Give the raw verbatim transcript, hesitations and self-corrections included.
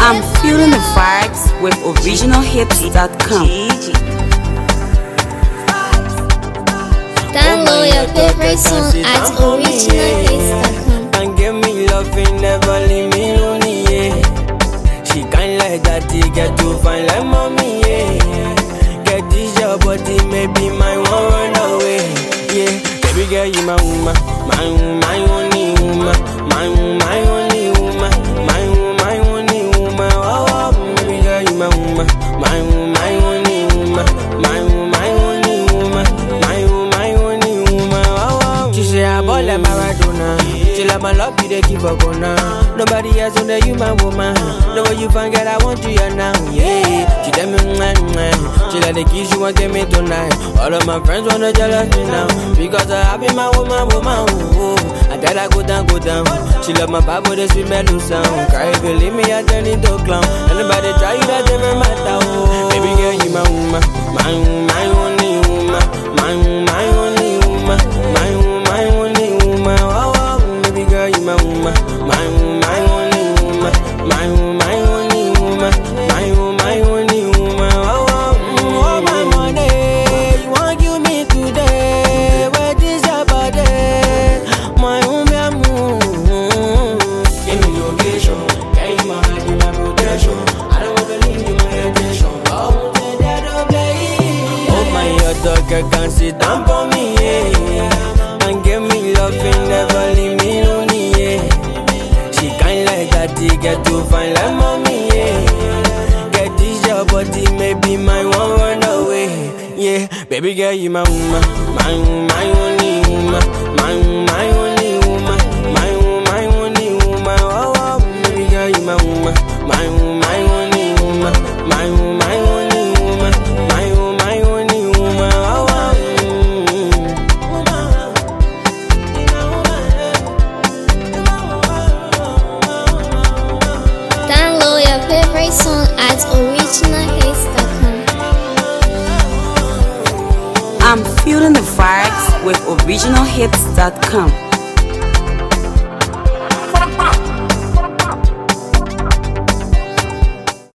I'm feeling the vibes with original hits dot com. Download your favorite song at original hits dot com. And give me loving, never leave me lonely, yeah. She kind like that, you get to find like mommy, yeah. Get this your body, maybe my one run away, yeah. Baby girl, you my woman, my woman, my only woman, my woman, my only woman, my woman, my only woman, oh, oh. Baby girl, you my woman, my woman, my only woman, my woman, my only woman, my woman, my only woman, oh, oh. She say I ball like Maradona. She like my love, you they give a go now. Nobody else on the you my woman. The way you find girl, I want you here now, yeah. She tell me, mwah, mwah. She like the kiss you want get me tonight. All of my friends wanna jealous me now because I be my woman, woman, oh, oh. I tell her go down, go down. She love my vibe with the sweet mellow sound. Cry if you leave me, I turn into clown. Anybody try you, that never matter, oh. Baby girl, you my woman, my woman, my only woman, my woman, my only woman, my woman, my only woman, oh, oh. Baby girl, you my woman, my woman, my only woman, my woman, my only woman, my woman, my only woman, oh, oh. Mm, oh my money, you want give me today? Where is your body? My woman, mm, give me location, get in my heart, in my protection. I don't wanna leave you my attention. Oh, that don't play. Oh my dog, I can sit down for me, yeah. And give me loving, never leave me lonely, yeah. She kind like that, you get to find like mommy, yeah. Get this your body, maybe my one run away, yeah. Baby girl, you my woman, my woman, my only woman, my woman, my only woman, my woman, my only woman, oh, oh. Baby girl, you my woman, my woman, my only woman, my woman, my only woman, my woman, my only woman, oh, oh. Download your favorite song at original hits dot com. I'm feeling the vibes with original hits dot com.